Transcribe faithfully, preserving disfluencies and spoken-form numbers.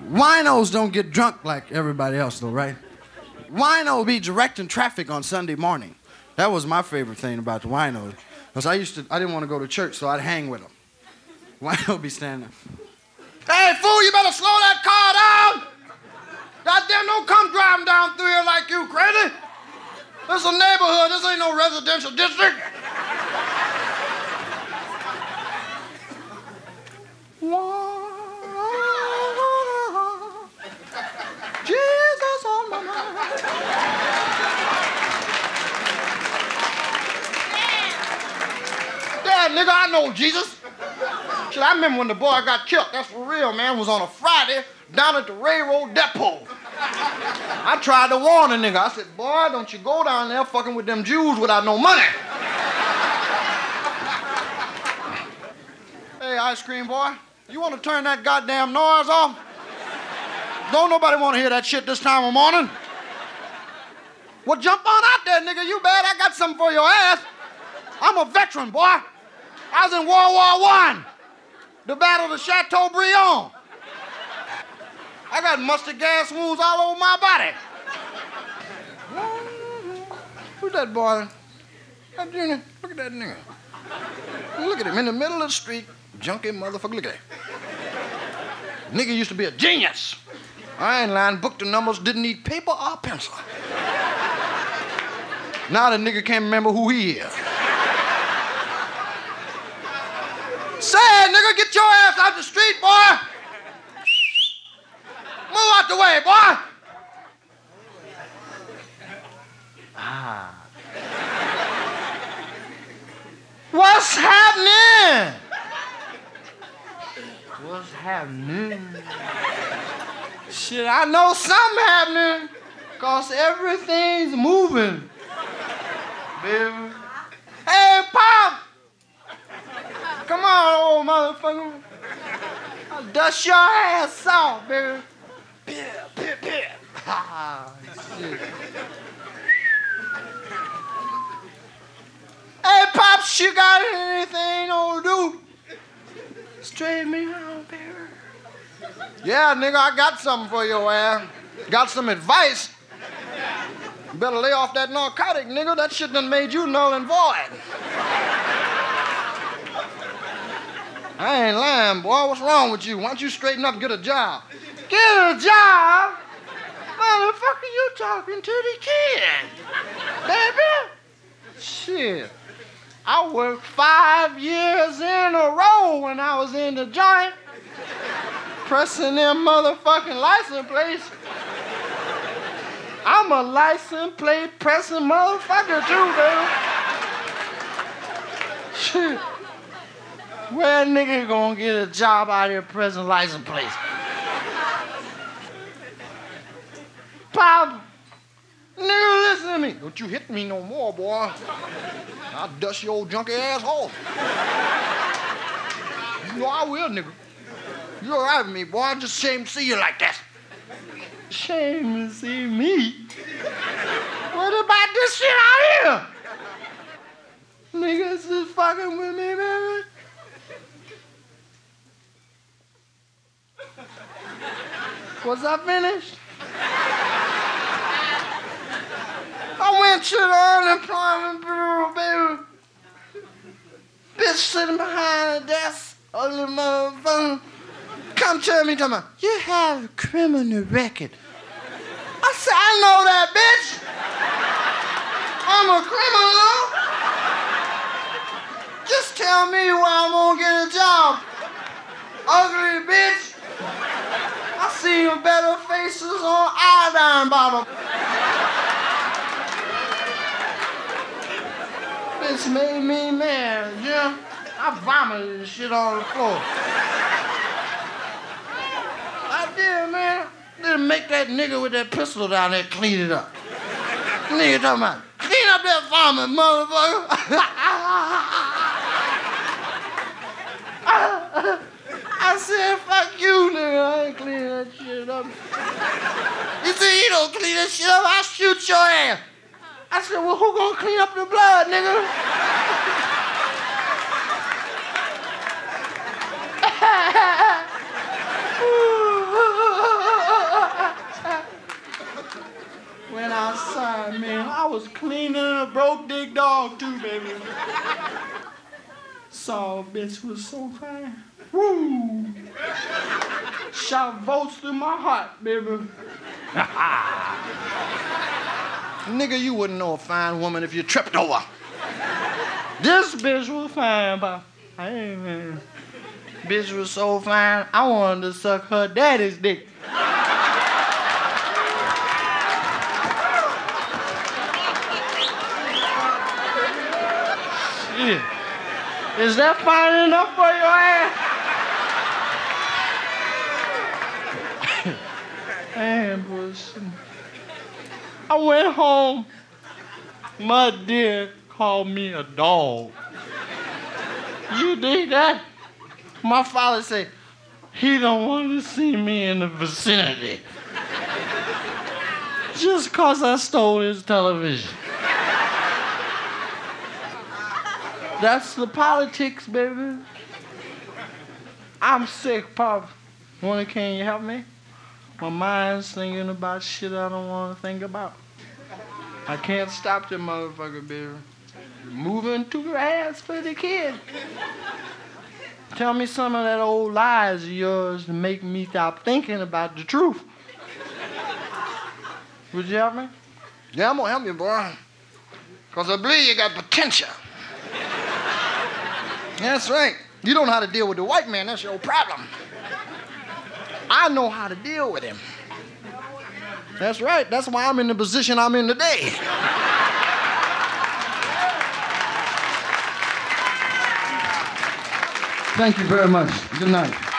Winos don't get drunk like everybody else, though, right? Wino be directing traffic on Sunday morning. That was my favorite thing about the wino. Because I used to, I didn't want to go to church, so I'd hang with them. Wino be standing there. Hey, fool, you better slow that car down! Goddamn, don't come driving down through here like you crazy. This is a neighborhood, this ain't no residential district. Jesus on my mind. Yeah, nigga, I know Jesus. Shit, I remember when the boy got killed. That's for real, man. It was on a Friday down at the railroad depot. I tried to warn the nigga. I said, boy, don't you go down there fucking with them Jews without no money. Hey, ice cream boy, you want to turn that goddamn noise off? Don't nobody want to hear that shit this time of morning. Well, jump on out there, nigga. You bad. I got something for your ass. I'm a veteran, boy. I was in World War One. The Battle of Chateaubriand. I got mustard gas wounds all over my body. Who's that boy? That junior. Look at that nigga. Look at him in the middle of the street. Junkie motherfucker. Look at that. Nigga used to be a genius. I ain't lying. Booked the numbers, didn't need paper or pencil. Now the nigga can't remember who he is. Say, nigga, get your ass out the street, boy. Move out the way, boy. Ah. What's happening? What's happening? Shit, I know something happening, cause everything's moving. Baby. Hey, Pop! Come on, old motherfucker. I'll dust your ass off, baby. Pip, pip, pip. Ah, shit. Hey, Pops, you got anything to do? Straighten me out, baby. Yeah, nigga, I got something for your ass. Got some advice. You better lay off that narcotic, nigga. That shit done made you null and void. I ain't lying, boy. What's wrong with you? Why don't you straighten up and get a job? Get a job? Motherfucker, you talking to the kid. Baby? Shit. I worked five years in a row when I was in the joint. Pressing them motherfucking license plates. I'm a license plate pressing motherfucker too, baby. Shit. Where a nigga gonna get a job out here pressing license plates? Pop, nigga, listen to me. Don't you hit me no more, boy. I'll dust your old junky ass off. You know I will, nigga. You all right with me, boy. I'm just ashamed to see you like that. Shame to see me? What about this shit out here? Niggas is fucking with me, baby. Was I finished? I went to the unemployment bureau, baby. Bitch sitting behind a desk, ugly motherfucker. Come tell me, tell me, you have a criminal record. I said, I know that, bitch. I'm a criminal. Just tell me where I'm gonna get a job. Ugly bitch. I see your better faces on iodine bottle. This made me mad, yeah. I vomited and shit on the floor. I did, man. Didn't make that nigga with that pistol down there clean it up. Nigga talking about, clean up that vomit, motherfucker. I said, fuck you, nigga. I ain't cleaning that shit up. You say you don't clean that shit up, I'll shoot your ass. I said, well, who gonna clean up the blood, nigga? broke dick dog too, baby. Saw bitch was so fine. Woo! Shot volts through my heart, baby. Nigga, you wouldn't know a fine woman if you tripped over. This bitch was fine, but I ain't man. Bitch was so fine, I wanted to suck her daddy's dick. Shit. Is that fine enough for your ass? Ambush. I went home. My dear called me a dog. You dig that? My father said, he don't want to see me in the vicinity. Just cause I stole his television. That's the politics, baby. I'm sick, Pop. Wanna, can you help me? My mind's thinking about shit I don't want to think about. I can't stop that motherfucker, baby. Moving too fast for the kid. Tell me some of that old lies of yours to make me stop thinking about the truth. Would you help me? Yeah, I'm gonna help you, boy. Cause I believe you got potential. That's right. You don't know how to deal with the white man, that's your problem. I know how to deal with him. That's right. That's why I'm in the position I'm in today. Thank you very much. Good night.